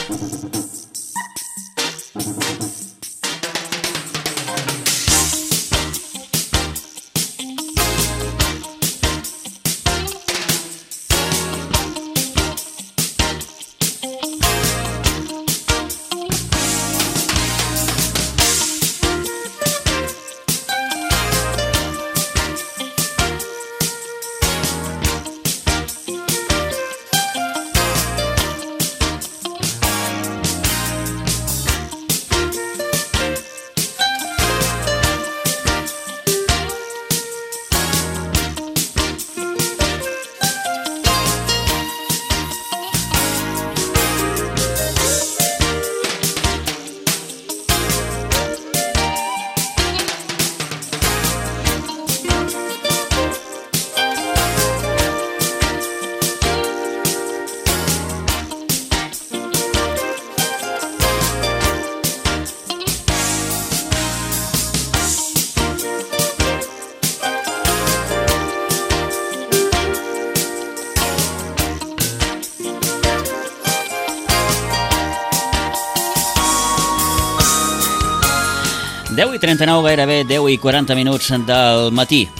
10:39, gairebé 10:40 del matí.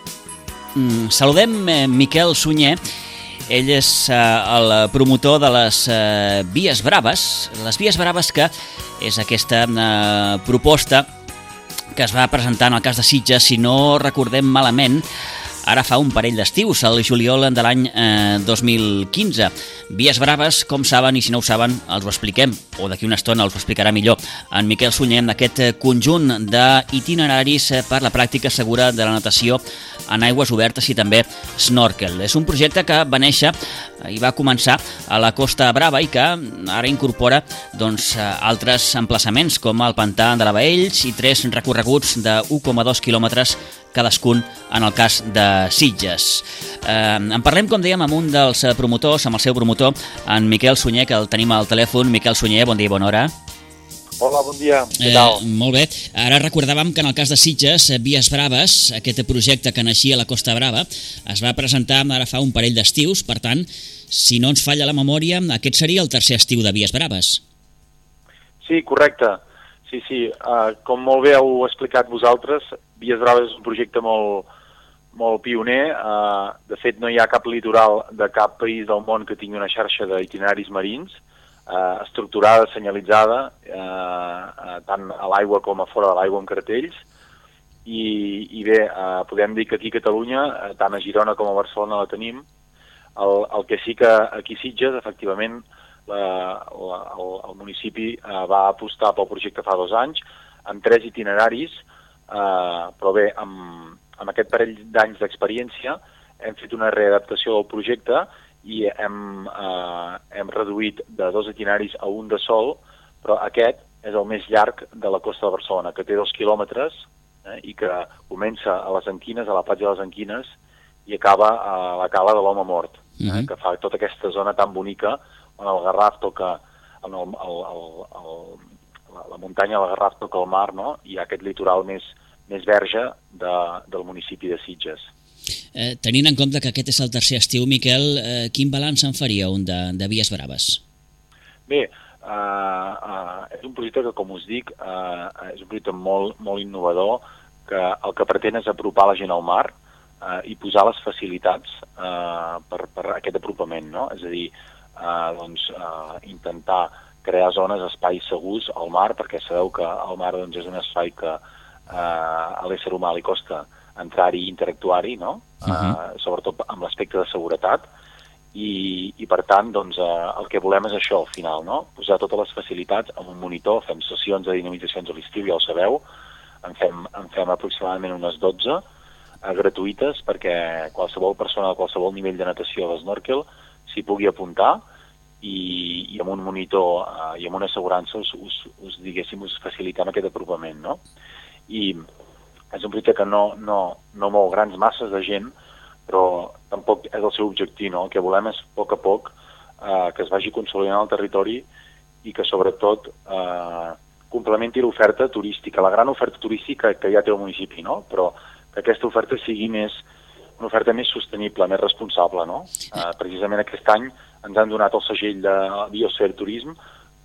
Saludem Miquel Sunyer. Ell és el promotor de les Vies Braves. Les Vies Braves, que és aquesta proposta que es va presentar en el cas de Sitges, si no recordem malament, ara fa un parell d'estius, el juliol de l'any 2015. Vies Braves, com saben, i si no ho saben, els ho expliquem, o d'aquí una estona els ho explicarà millor en Miquel Sunyer, en aquest conjunt d'itineraris per la pràctica segura de la natació en aigües obertes i també snorkel. És un projecte que va néixer i va començar a la Costa Brava i que ara incorpora altres emplaçaments, com el pantà de la Baells i 3 recorreguts de 1,2 quilòmetres cadascun en el cas de Sitges. En parlem, com dèiem, amb un dels promotors, amb el seu promotor, en Miquel Sunyer, que el tenim al telèfon. Miquel Sunyer, bon dia i bona hora. Hola, bon dia. Què tal? Molt bé. Ara recordàvem que en el cas de Sitges, Vies Braves, aquest projecte que naixia a la Costa Brava, es va presentar ara fa un parell d'estius. Per tant, si no ens falla la memòria, aquest seria el tercer estiu de Vies Braves. Sí, correcte. Sí. Com molt bé heu explicat vosaltres, Vies Braves és un projecte molt pioner. De fet, no hi ha cap litoral de cap país del món que tingui una xarxa d'itineraris marins estructurada, senyalitzada, tant a l'aigua com a fora de l'aigua amb cartells. I bé, podem dir que aquí a Catalunya, tant a Girona com a Barcelona la tenim. El que sí que aquí a Sitges, efectivament, el municipi va apostar pel projecte fa 2 anys, amb 3 itineraris, però bé, amb aquest parell d'anys d'experiència hem fet una readaptació del projecte i hem reduït de 2 itineraris a un de sol, però aquest és el més llarg de la costa de Barcelona, que té 2 quilòmetres i que comença a les Anquines, a la platja de les Anquines, i acaba a la cala de l'Home Mort, que fa tota aquesta zona tan bonica on el Garraf toca, la muntanya del Garraf toca el mar, no? I hi ha aquest litoral més verge del municipi de Sitges. Tenint en compte que aquest és el tercer estiu, Miquel, quin balanç en faria un de Vies Braves? Bé, és un projecte que, com us dic, és un projecte molt innovador, que el que pretén és apropar la gent al mar i posar les facilitats per aquest apropament, no? És a dir, intentar crear zones, espais segurs al mar, perquè sabeu que el mar és un espai que a l'ésser humà li costa entrar-hi i interactuar-hi, no? Sobretot amb l'aspecte de seguretat, i per tant el que volem és això al final, no? Posar totes les facilitats amb un monitor. Fem sessions de dinamitzacions a l'estiu, ja ho sabeu, en fem aproximadament unes 12 gratuïtes perquè qualsevol persona de qualsevol nivell de natació o snorkel s'hi pugui apuntar i amb un monitor i amb una assegurança us facilitem aquest apropament, no? I és un projecte que no mou grans masses de gent, però tampoc és el seu objectiu, no? El que volem és, a poc, que es vagi consolidant el territori i que, sobretot, complementi l'oferta turística, la gran oferta turística que ja té el municipi, no? Però que aquesta oferta sigui una oferta més sostenible, més responsable, no? Precisament aquest any ens han donat el segell de Biosphere Turisme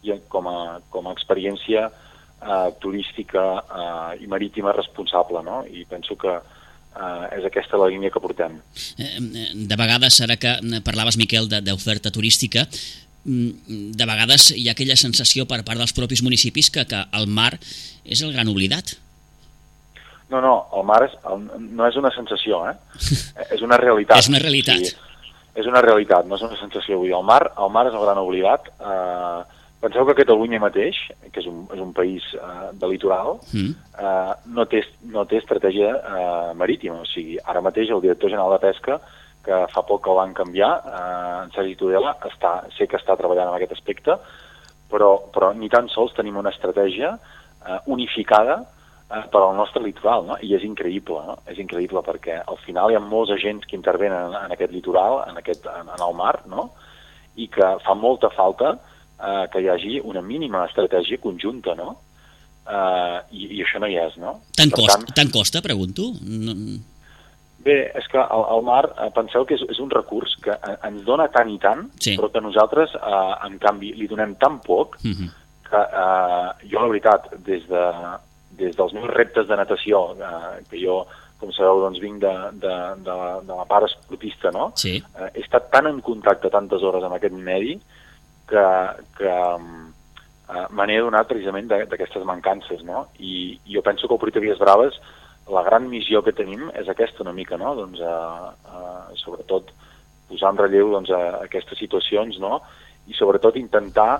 i com a experiència turística i marítima responsable, no? I penso que és aquesta la línia que portem. De vegades, ara que parlaves, Miquel, d'oferta turística, de vegades hi ha aquella sensació per part dels propis municipis que el mar és el gran oblidat. No, el mar no és una sensació, és una realitat. És una realitat. Sí, és una realitat, no és una sensació. Vull dir, el mar és el gran oblidat. Penseu que Catalunya mateix, que és un país de litoral, no té estratègia marítima. O sigui, ara mateix el director general de Pesca, que fa poc que el van canviar, en Sergi Tudela, sé que està treballant en aquest aspecte, però ni tan sols tenim una estratègia unificada per al nostre litoral, no? I és increïble, no? És increïble perquè al final hi ha molts agents que intervenen en aquest litoral, en el mar, no? I que fa molta falta que hi hagi una mínima estratègia conjunta, no? I això no hi és, no? Tant costa, pregunto? Bé, és que el mar, penseu que és un recurs que ens dona tant i tant, sí, però que nosaltres, en canvi, li donem tan poc que jo, la veritat, des dels meus reptes de natació, que jo, com sabeu, doncs vinc de la part esportista, no? Sí. He estat tan en contacte tantes hores amb aquest medi que me n'he donat precisament d'aquestes mancances, no? I jo penso que el Projecte Vies Braves, la gran missió que tenim és aquesta una mica, no? Doncs, sobretot, posar en relleu doncs, aquestes situacions, no? I sobretot intentar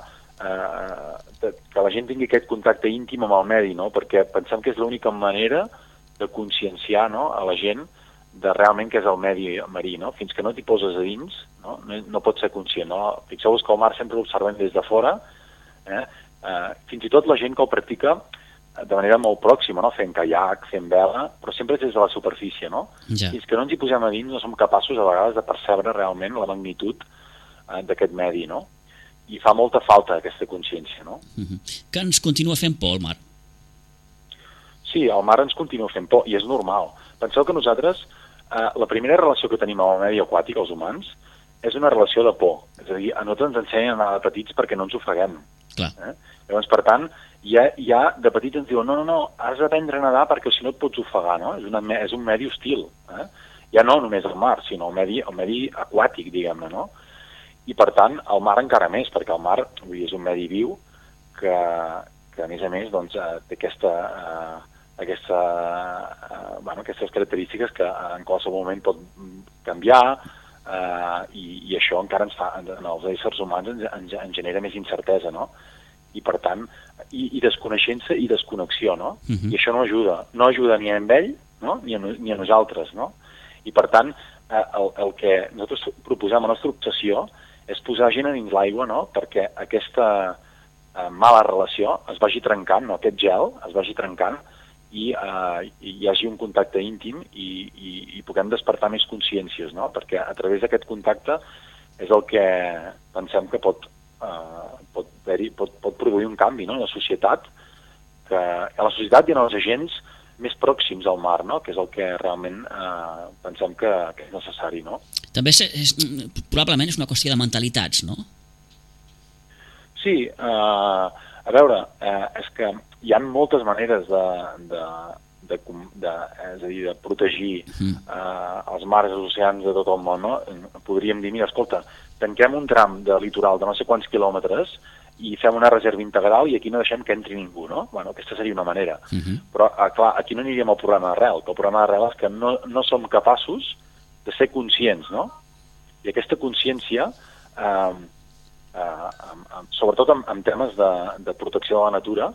que la gent tingui aquest contacte íntim amb el medi, no? Perquè pensem que és l'única manera de conscienciar, no, a la gent de realment què és el medi marí, no? Fins que no t'hi poses a dins, no pots ser conscient, no? Fixeu-vos que el mar sempre l'observem des de fora, fins i tot la gent que el practica de manera molt pròxima, no? Fent caiac, fent vela, però sempre des de la superfície, no? Ja. Fins que no ens hi posem a dins no som capaços a vegades de percebre realment la magnitud d'aquest medi, no? I fa molta falta aquesta consciència, no? Que ens continua fent por el mar? Sí, el mar ens continua fent por, i és normal. Penseu que nosaltres, la primera relació que tenim amb el medi aquàtic, els humans, és una relació de por. És a dir, a nosaltres ens ensenyen a anar de petits perquè no ens ofeguem. Clar. Llavors, per tant, ja de petits ens diuen no, has d'aprendre a nedar perquè si no et pots ofegar, no? És un medi hostil. Ja no només el mar, sinó el medi aquàtic, diguem-ne, no? I, per tant, el mar encara més, perquè el mar és un medi viu que a més, doncs, té aquestes característiques que en qualsevol moment pot canviar i això encara ens fa, en els éssers humans ens genera més incertesa, no? I per tant, i desconeixença i desconnexió, no? I això no ajuda ni a ell, no? ni a nosaltres, no? I per tant, el que nosaltres proposem, la nostra obsessió, és posar gent a dins l'aigua, no? Perquè aquesta mala relació es vagi trencant, no? Aquest gel es vagi trencant i hi hagi un contacte íntim i puguem despertar més consciències, no? Perquè a través d'aquest contacte és el que pensem que pot produir un canvi, no? En la societat i en els agents més pròxims al mar, no? Que és el que realment pensem que és necessari, no? També probablement és una qüestió de mentalitats, no? Sí, a veure, és que hi ha moltes maneres de protegir els mars i els oceans de tot el món, no? Podríem dir, mira, escolta, tanquem un tram de litoral de no sé quants quilòmetres i fem una reserva integral i aquí no deixem que entri ningú, no? Bueno, aquesta seria una manera. Però, clar, aquí no aniríem al problema d'arrel, que el problema d'arrel és que no som capaços de ser conscients, no? I aquesta consciència, sobretot en temes de protecció de la natura,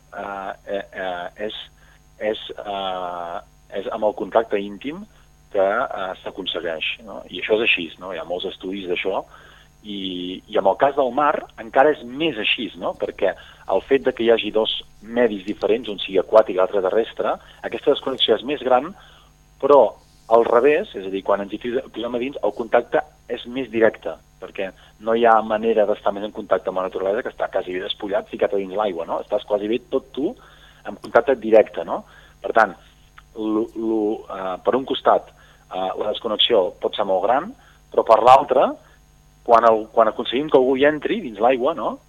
és amb el contacte íntim que s'aconsegueix, no? I això és així, no? Hi ha molts estudis d'això, i en el cas del mar encara és més així, no? Perquè el fet de que hi hagi dos medis diferents, un sigui aquàtic i l'altre terrestre, aquesta desconnexió és més gran, però al revés, és a dir, quan ens hi posem a dins, el contacte és més directe, perquè no hi ha manera d'estar més en contacte amb la naturalesa que està quasi bé despullat, ficat a dins l'aigua, no? Estàs quasi bé tot tu en contacte directe, no? Per tant, per un costat, la desconnexió pot ser molt gran, però per l'altre, quan aconseguim que algú hi entri dins l'aigua, no?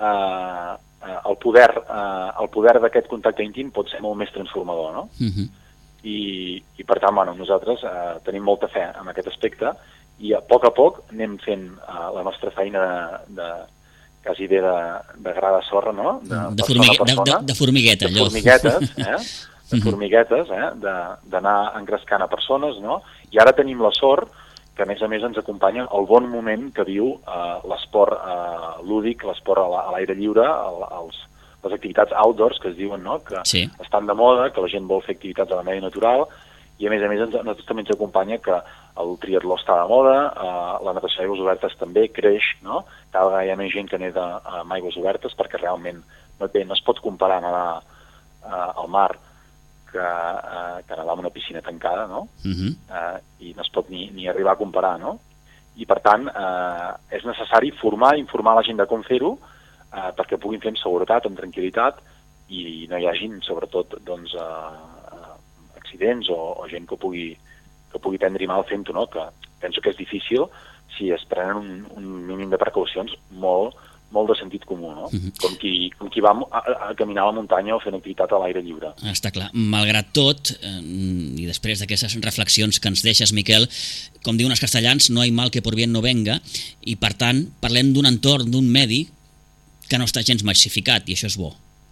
el poder d'aquest contacte íntim pot ser molt més transformador, no? I per tant, bueno, nosaltres tenim molta fe en aquest aspecte i a poc anem fent la nostra feina quasi bé de gra de sorra, no? De formigueta, allò. De formiguetes, d'anar engrescant a persones, no? I ara tenim la sort que, a més ens acompanya el bon moment que viu l'esport lúdic, l'esport a l'aire lliure, les activitats outdoors, que es diuen, no? Que estan de moda, que la gent vol fer activitats a la medi natural, i a més a nosaltres també ens acompanya que el triatló està de moda, la natació d'aigües obertes també creix, no? Cada vegada hi ha més gent que neda amb aigües obertes perquè realment no es pot comparar nedar al mar que nedar en una piscina tancada, no? I no es pot ni arribar a comparar, no? I per tant és necessari informar la gent de com fer-ho perquè puguin fer amb seguretat, amb tranquil·litat i no hi hagin, sobretot, doncs, accidents o gent que pugui prendre mal fent-ho, no? Que penso que és difícil si es prenen un mínim de precaucions molt de sentit comú, no? Com qui va a caminar a la muntanya o fer una activitat a l'aire lliure. Està clar. Malgrat tot, i després d'aquestes reflexions que ens deixes, Miquel, com diuen els castellans, no hay mal que por bien no venga, i per tant parlem d'un entorn, d'un medi que no està gens massificat, i això és bo.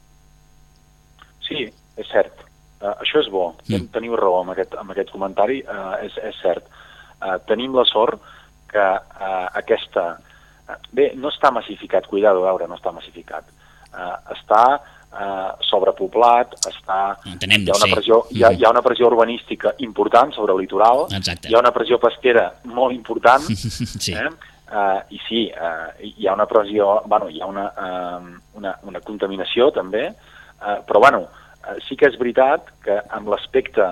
Sí, és cert. Això és bo. Teniu raó amb aquest comentari, és cert. Tenim la sort que aquesta... Bé, no està massificat, cuidado, a veure, no està massificat. Està sobrepoblat, hi ha una pressió urbanística important sobre el litoral, hi ha una pressió pesquera molt important, i sí, hi ha una pressió, hi ha una contaminació també, però bueno, sí que és veritat que amb l'aspecte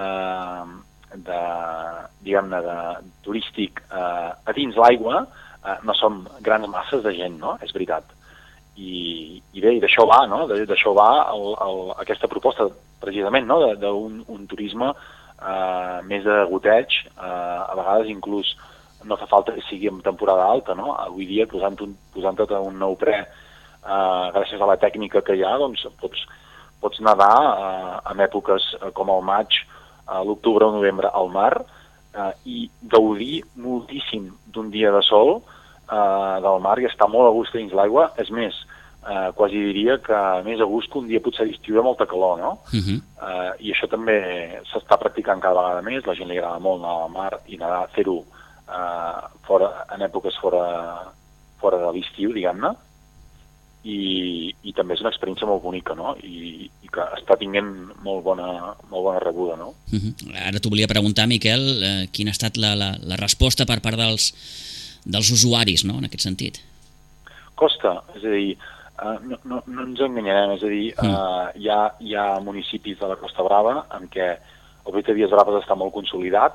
diguem-ne, turístic a dins l'aigua, no som grans masses de gent, no? És veritat. I bé, d'això va, no? D'això va aquesta proposta, precisament, no? D'un turisme més de goteig, a vegades inclús no fa falta que sigui en temporada alta, no? Avui dia, posant tot un neoprè, gràcies a la tècnica que hi ha, doncs pots nedar en èpoques com el maig, l'octubre o novembre al mar, i gaudir moltíssim d'un dia de sol del mar i estar molt a gust dins l'aigua. És més, quasi diria que més a gust que un dia potser d'estiu de molta calor, no? I això també s'està practicant cada vegada més, la gent li agrada molt anar al mar i fer-ho en èpoques fora de l'estiu, diguem-ne, i també és una experiència molt bonica, no? I que està tinguent molt bona rebuda, no? Ara t'ho volia preguntar, Miquel, quina ha estat la resposta per part dels usuaris, no?, en aquest sentit. Costa, és a dir, no ens enganyarem, és a dir, hi ha municipis de la Costa Brava en què el projecte Vies Braves està molt consolidat,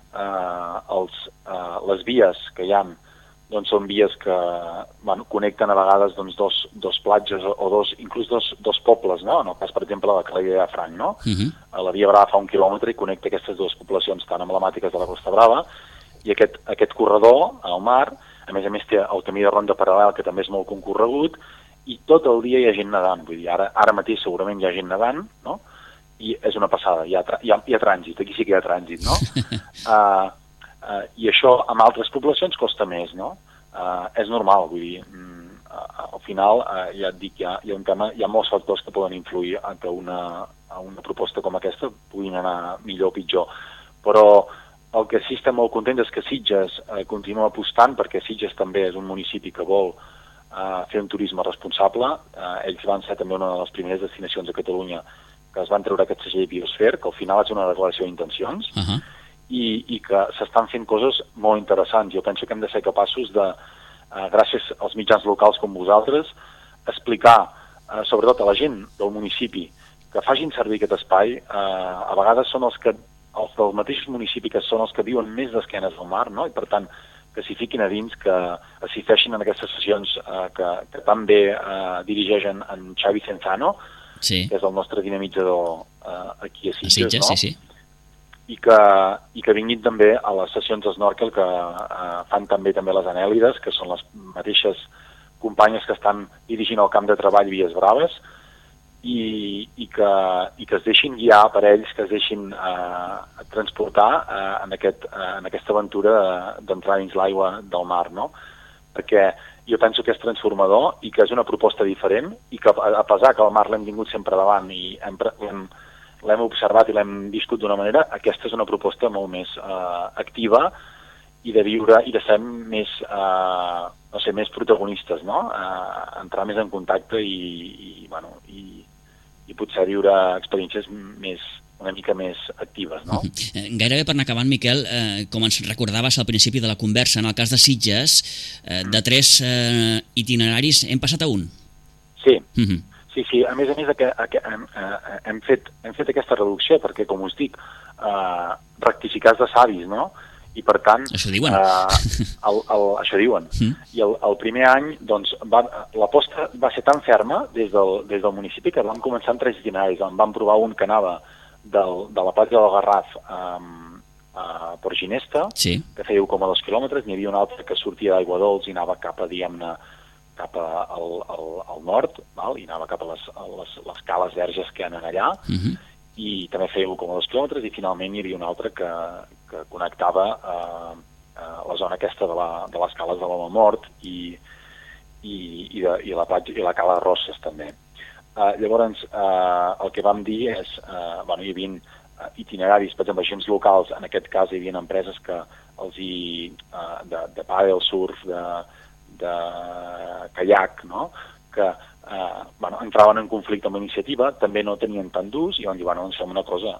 les vies que hi ha doncs són vies que connecten a vegades dos platges o inclús dos pobles, no? En el cas, per exemple, de Calella i de Franc, no? La Via Brava fa 1 quilòmetre i connecta aquestes dues poblacions tan emblemàtiques de la Costa Brava, i aquest corredor al mar, a més té el camí de ronda paral·lel, que també és molt concorregut, i tot el dia hi ha gent nedant. Vull dir, ara mateix segurament hi ha gent nedant, no? I és una passada, hi ha trànsit, aquí sí que hi ha trànsit, no? I això amb altres poblacions costa més, no? És normal, vull dir, al final, ja et dic, hi ha molts factors que poden influir en que una proposta com aquesta puguin anar millor o pitjor, però el que sí estem molt contents és que Sitges continua apostant, perquè Sitges també és un municipi que vol fer un turisme responsable. Ells van ser també una de les primeres destinacions a Catalunya que es van treure aquest segell Biosfer, que al final és una declaració d'intencions, i que s'estan fent coses molt interessants. Jo penso que hem de ser capaços de, gràcies als mitjans locals com vosaltres, explicar, sobretot a la gent del municipi, que facin servir aquest espai. A vegades són els dels mateixos municipis que són els que viuen més d'esquenes al mar, no? I per tant, que s'hi fiquin a dins, que assisteixin en aquestes sessions que tan bé dirigeix en Xavi Cenzano, que és el nostre dinamitzador aquí a Sitges, no? Sí. I que vinguin també a les sessions d'snorkel que fan també les anèlides, que són les mateixes companyes que estan dirigint el camp de treball Vies Braves i que es deixin guiar per ells, que es deixin transportar en aquesta aventura d'entrar dins l'aigua del mar, no? Perquè jo penso que és transformador i que és una proposta diferent i que, a pesar que el mar l'hem tingut sempre davant i l'hem observat i l'hem viscut d'una manera, aquesta és una proposta molt més activa i de viure i de ser més, no sé, més protagonistes, no? Entrar més en contacte i potser viure experiències una mica més actives, no? Gairebé per anar acabant, Miquel, com ens recordaves al principi de la conversa, en el cas de Sitges, de 3 itineraris hem passat a 1. Sí, sí. A més hem fet aquesta reducció perquè, com us dic, rectificar de savis, no? I per tant... Això diuen. Això diuen. I el primer any, doncs, l'aposta va ser tan ferma des del municipi que vam començar amb 3 itineraris. Vam provar un que anava de la platja del Garraf a Port Ginesta, sí, que feia 1,2 quilòmetres, n'hi havia un altre que sortia d'Aigua Dols i anava cap al nord, val? I anava cap a les cales verges que hi ha allà, i també feia 1,2 quilòmetres, i finalment hi havia un altre que connectava la zona aquesta de les cales de l'Home Mort i la cala de Rosses també. Llavors, el que vam dir és, hi havia itineraris, per exemple, agents locals, en aquest cas hi havia empreses que de pàdel, surf, de caiac, no? Que entraven en conflicte amb la iniciativa, també no tenien tant d'ús i van dir, doncs fem una cosa,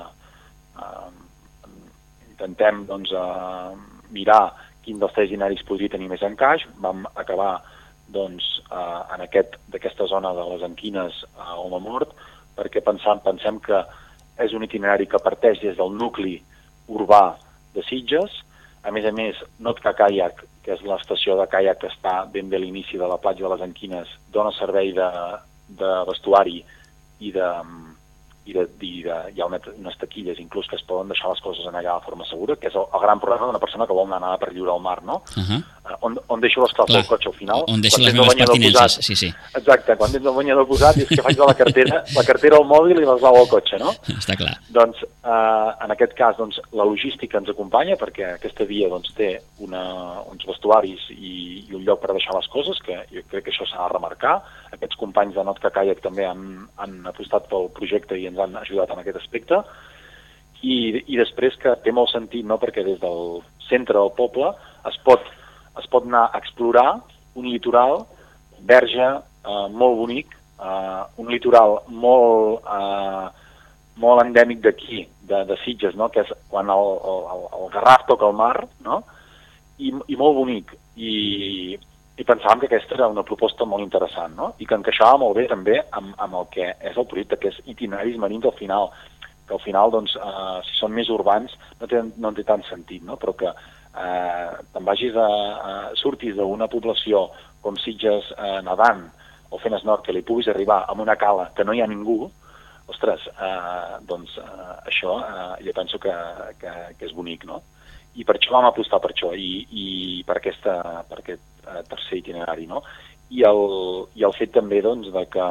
intentem mirar quin dels 3 itineraris podria tenir més encaix. Vam acabar en d'aquesta zona de les Anquines a Home Mort, perquè pensem que és un itinerari que parteix des del nucli urbà de Sitges. A més, Nautica Kayak, que és l'estació de caiac que està ben bé a l'inici de la platja de les Anquines, dona servei de vestuari i hi ha unes taquilles inclús que es poden deixar les coses allà de forma segura, que és el gran problema d'una persona que vol anar per lliure al mar, no? On deixo les claus del cotxe al final? On deixo les meves pertinences, sí. Exacte, quan tens el banyador posat és que faig de la cartera al mòbil i les lau al cotxe, no? Està clar. Doncs, en aquest cas, la logística ens acompanya perquè aquesta via té uns vestuaris i un lloc per deixar les coses, que jo crec que això s'ha de remarcar. Aquests companys de Nautica Kayak també han apostat pel projecte i ens han ajudat en aquest aspecte. I després que té molt sentit, no?, perquè des del centre del poble es pot anar a explorar un litoral verge molt bonic, un litoral molt endèmic d'aquí, de Sitges, no?, que és quan el Garraf toca el mar, no?, i molt bonic. I pensàvem que aquesta era una proposta molt interessant, no?, i que encaixava molt bé també amb el que és el projecte, que és itineraris marins al final, que al final, doncs, si són més urbans no té tant sentit, no?, però que te'n vagis surtis d'una població com Sitges nedant o fent snorkel i puguis arribar a una cala que no hi ha ningú, ostres, doncs això jo penso que és bonic, no? I per això vam apostar per això i per aquest tercer itinerari, no? I el fet també, doncs, de que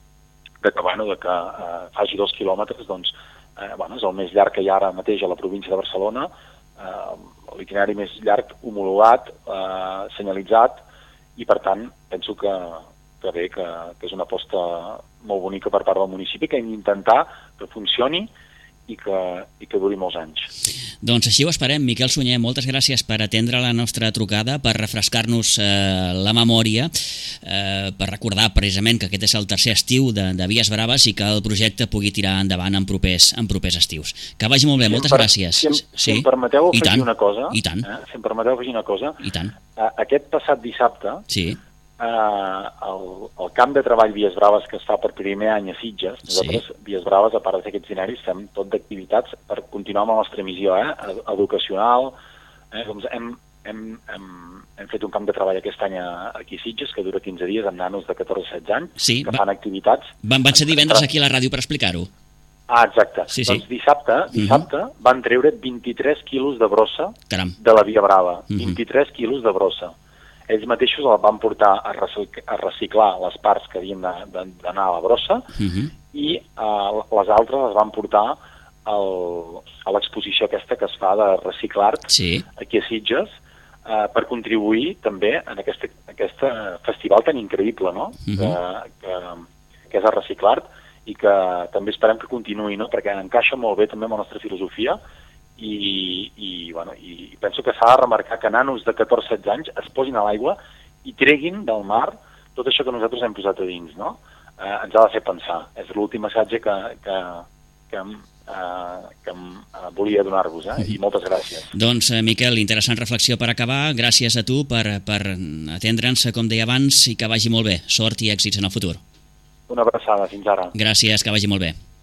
faci 2 quilòmetres, doncs, és el més llarg que hi ha ara mateix a la província de Barcelona, l'itinerari més llarg homologat, senyalitzat, i per tant penso que és una aposta molt bonica per part del municipi, que hem d'intentar que funcioni i que duri molts anys. Doncs així ho esperem. Miquel Sunyer, moltes gràcies per atendre la nostra trucada, per refrescar-nos la memòria, per recordar precisament que aquest és el tercer estiu de Vies Braves i que el projecte pugui tirar endavant en propers estius. Que vagi molt bé, moltes gràcies. Si em permeteu afegir una cosa. I tant. Si em permeteu afegir una cosa. I tant. Aquest passat dissabte, sí, el camp de treball Vies Braves que es fa per primer any a Sitges, nosaltres, Vies Braves, a part de fer aquests itineraris, fem tot d'activitats per continuar amb la nostra missió educacional. Doncs hem fet un camp de treball aquest any aquí a Sitges, que dura 15 dies, amb nanos de 14-16 anys, que fan activitats. Van ser divendres aquí a la ràdio per explicar-ho. Exacte. Sí. Doncs dissabte van treure 23 quilos de brossa de la Via Brava. 23 quilos de brossa. ells mateixos el van portar a reciclar les parts que havien d'anar a la brossa i les altres les van portar a l'exposició aquesta que es fa de Reciclart aquí a Sitges per contribuir també en aquest festival tan increïble, no? Que és el Reciclart i que també esperem que continuï, no? Perquè encaixa molt bé també amb la nostra filosofia i penso que s'ha de remarcar que nanos de 14-16 anys es posin a l'aigua i treguin del mar tot això que nosaltres hem posat a dins, no? Ens ha de fer pensar. És l'últim missatge que volia donar-vos, i moltes gràcies. Doncs, Miquel, interessant reflexió per acabar. Gràcies a tu per atendre'ns, com deia abans, i que vagi molt bé. Sort i èxits en el futur. Una abraçada, fins ara. Gràcies, que vagi molt bé.